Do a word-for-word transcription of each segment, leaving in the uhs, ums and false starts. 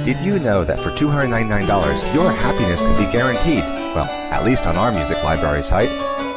Did you know that for two hundred ninety-nine dollars, your happiness can be guaranteed? Well, at least on our music library site.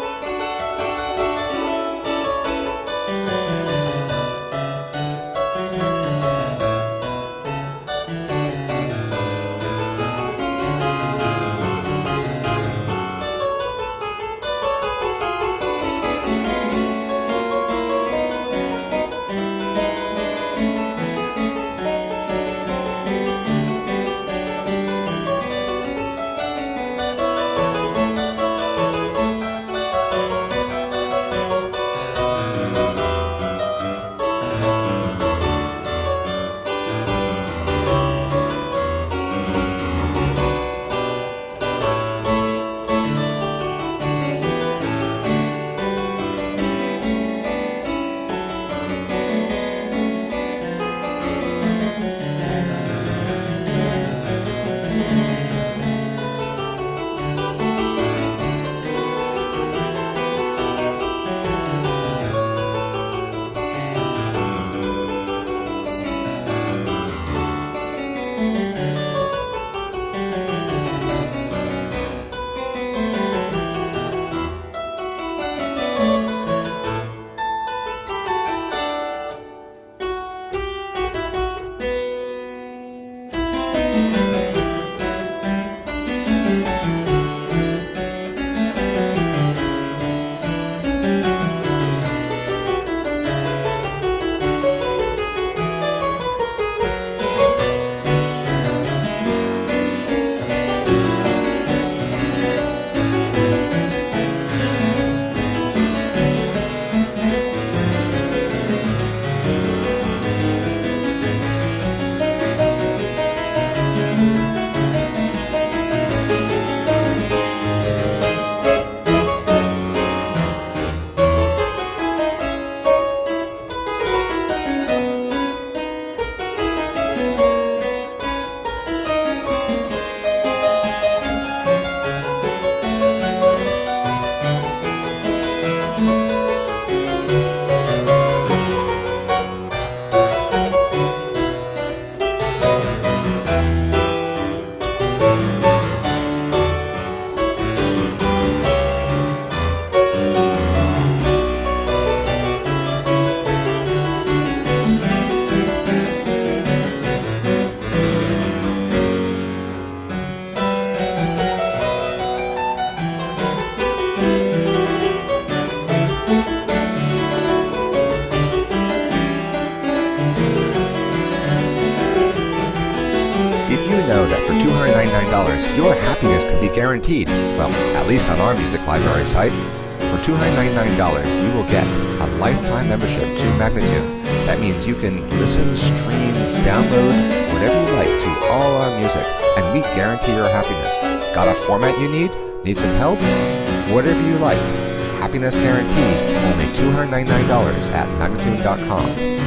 Know that for two hundred ninety-nine dollars, your happiness can be guaranteed? Well, at least on our music library site. For two hundred ninety-nine dollars, you will get a lifetime membership to Magnatune. That means you can listen, stream, download, whatever you like to all our music, and we guarantee your happiness. Got a format you need? Need some help? Whatever you like. Happiness guaranteed. Only two hundred ninety-nine dollars at Magnatune dot com.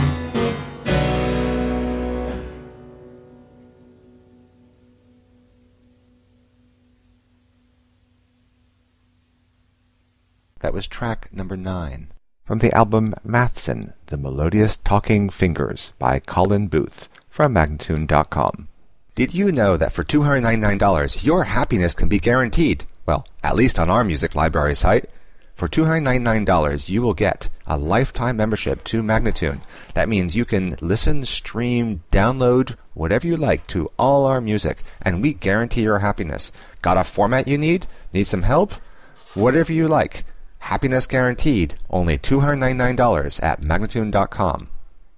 That was track number nine from the album Mathson, The Melodious Talking Fingers by Colin Booth from Magnatune dot com. Did you know that for two hundred ninety-nine dollars, your happiness can be guaranteed? Well, at least on our music library site. For two hundred ninety-nine dollars, you will get a lifetime membership to Magnatune. That means you can listen, stream, download, whatever you like to all our music, and we guarantee your happiness. Got a format you need? Need some help? Whatever you like. Happiness guaranteed. Only two hundred ninety-nine dollars at Magnatune dot com.